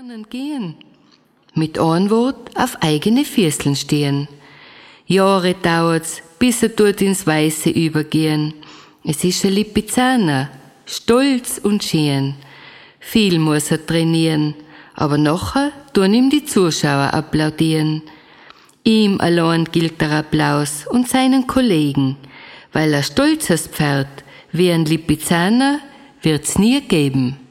lernen gehen. Mit einem Wort auf eigene Füßeln stehen. Jahre dauert's, bis er dort ins Weiße übergehen. Es ist ein Lipizzaner, stolz und schön. Viel muss er trainieren, aber nachher tun ihm die Zuschauer applaudieren. Ihm allein gilt der Applaus und seinen Kollegen, weil ein stolzes Pferd wie ein Lipizzaner wird's nie geben.